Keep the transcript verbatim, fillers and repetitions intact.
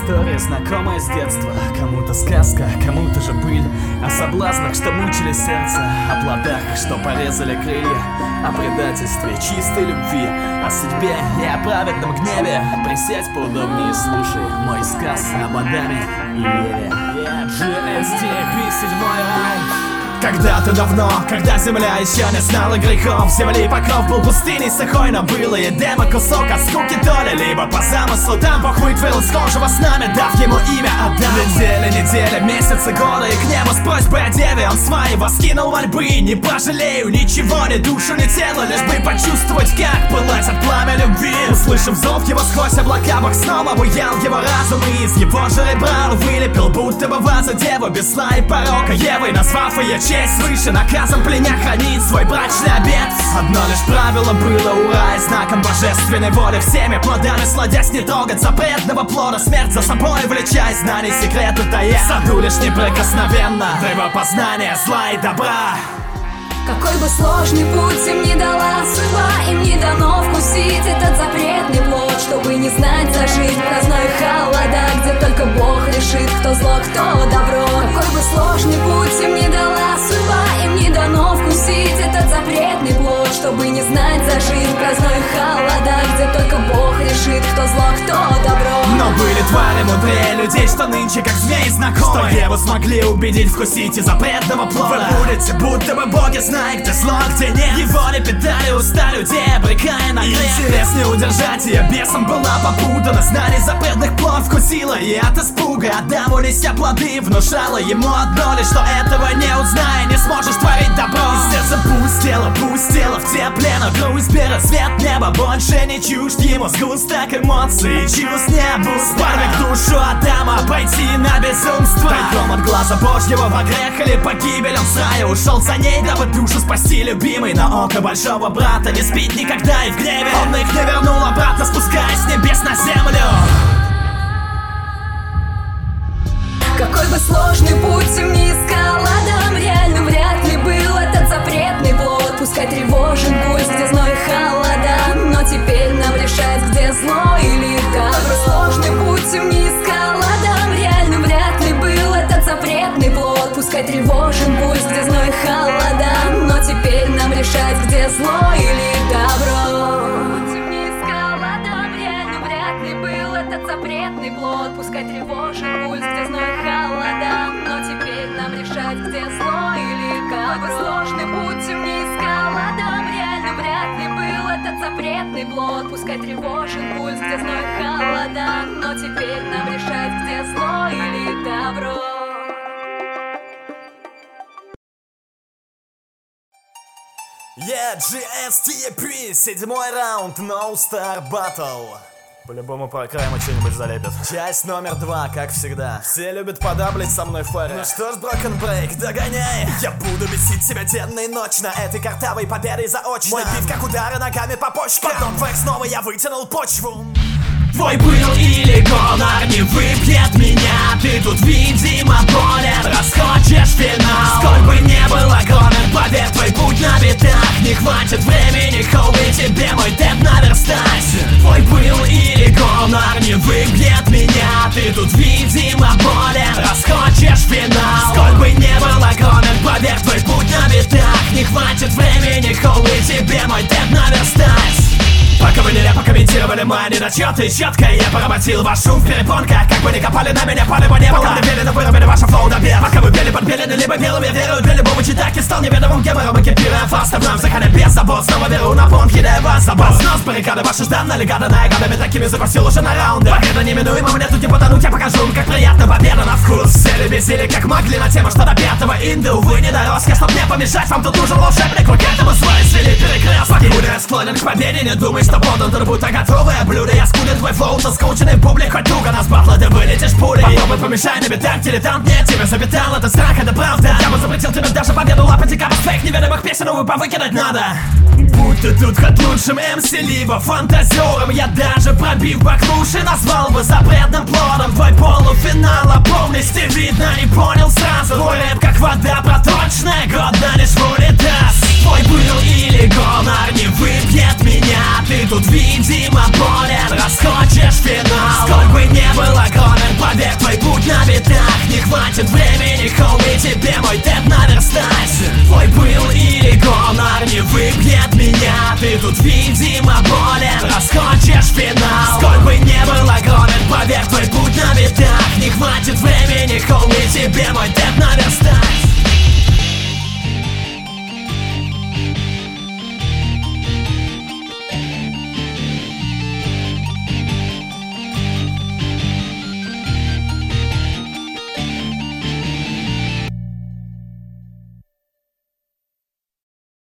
история, знакомая с детства. Кому-то сказка, кому-то же быль. О соблазнах, что мучили сердце, о плодах, что порезали крылья, о предательстве, чистой любви, о судьбе и о праведном гневе. Присядь поудобнее и слушай мой сказ об Адаме и Еве. джи эс ти пи, седьмой раунд. Когда-то давно, когда земля еще не знала грехов, земли покров был пустыней сухой, но было едемо кусок от скуки доли. Либо по замыслу там Бог вытворил схожего с нами, дав ему имя Адам. Недели, недели, месяцы, годы, и к небу с просьбой о деве он свои воскинул мольбы. Не пожалею ничего, ни душу, ни тело, лишь бы почувствовать, как пылать от пламя любви. Услышав зов его сквозь облака, Бог снова буял его разум, и из его же ребра он вылепил будто бы вазу деву без зла и порока Евой, назвав ее честь свыше, наказом пленя хранить свой брачный обет. Одно лишь правило было у рая, знаком божественной воли, всеми плодами сладясь не трогать запретного плода, смерть за собой влечая, знаний секреты тая, в саду лишь неприкосновенно древо познания зла и добра. Какой бы сложный путь им не дала судьба, им не дано вкусить этот запретный плод, чтобы не знать за жизнь праздной холода, где только Бог решит, кто зло, кто добро. Какой бы сложный путь им не дала судьба, им не дано вкусить этот запретный плод, чтобы не знать за жизнь праздной холода, где только Бог решит, кто зло, кто добро. Но были твари мудрее людей, что нынче как змеи знакомы, что Еву смогли убедить вкусить из запретного плода. Вы будете будто бы боги, зная, где зло, где нет. Его ли питали уста людей, обрекая на грех. Интерес не удержать ее, бесом была попутана, знаний запретных плод вкусила, и от испуга Адаму неся плоды внушала ему одно лишь, что этого не узная, не сможешь творить добро. И сердце пустело, пустело в тепле, но грусть берет свет неба, больше не чужд ему сгусток эмоций, чувств не был спарвик душу Адама, пойти на безумство. Тайком от глаза Божьего во грех или погибель он с рая ушел за ней, дабы душу спасти любимый. Но око большого брата не спит никогда, и в гневе он их не вернул обратно, спускаясь с небес на землю. Какой бы сложный путь им не искал Адам, реально вряд ли был этот запретный плод. Пускай тревожен пульс, где зной и холода, но теперь нам решать, где зло или добро. Какой бы сложный путь им не искал Адам, реально вряд ли был этот запретный плод. Пускай тревожен пульс, где зной и холода, но теперь нам решать, где зло или добро. Запретный плод, пускай тревожен пульс, где зной и холода, но теперь нам решать, где зло или добро. Сложный путь им не искал Адам, реально вряд ли был этот запретный плод. Пускай тревожен пульс, где зной и холода, но теперь нам решать, где зло или добро. Yeah, джи эс ти пи, седьмой раунд, No Star Battle. По-любому по окраину что-нибудь залепят. Часть номер два, как всегда. Все любят подаблить со мной в паре. Ну что ж, Broken Break, догоняй. Я буду бесить тебя денно и ночно этой картавой победой заочно. Мой бит как удары ногами по почкам. Потом твоих снова я вытянул почву. Твой был или гонор не выпьет меня. Ты тут, видимо, болен, расхочешь финал. Сколь бы не был огромен, поверь, твой путь на битах. Не хватит времени, хоуби, тебе мой темп наверстать. Твой был или гонор не выпьет меня. Ты тут, видимо, болен, расхочешь финал. Сколь бы не был огромен, поверь, твой путь на битах. Не хватит времени, хоуби, тебе мой темп наверстать. Пока вы нелепо комментировали мои недочеты, четко я поработил ваш шум в перепонках. Как бы ни копали на меня, поле бы не было. Пока вы пели, но выровняли ваше флоу до бед. Пока вы пели, подпилены, либо белыми верую. Для любого читаки стал неведомым гемором и кипируя фаст. Вновь заходя без забот, снова беру на понт, кидая вас за бас. Снос баррикады ваши жданно, легада наигадами такими закусил уже на раунды. Победа неминуема, мне тут не потонуть, я покажу, как приятно победа на вкус. Все любители как могли на тему, что до пятого инда, увы, не дорос. Я, чтоб мне помешать, вам тут нужен волшебник. Вы к этому свой свели перекрестки. Будя склонен к победе, не думай, что подан труд, будто готовое блюдо. Я скуден твой флоу, заскученный публик. Хоть туго нас батла, ты вылетишь пулей. Попробуй помешай на битах, дилетант. Нет, тебя запитал, это страх, это правда. Я бы запретил тебе даже победу лапать и капать фейк неведомых песен, увы, повыкидать надо. Будь ты тут хоть лучшим эм си, либо фантазером. Я даже пробив баклуши назвал бы запретным плодом. Твой полуфинал, а полностью видно не понял сразу. Твой рэп как вода проточная, годна лишь в унитаз. Твой был или гонор не выпьет меня. Ты тут, видимо, болен, расхочешь финал. Сколь бы не был огромен, тут, видимо, болен. Раскончишь финал, сколь бы не был огромен, поверь, твой путь на бедах. Не хватит времени, холми тебе мой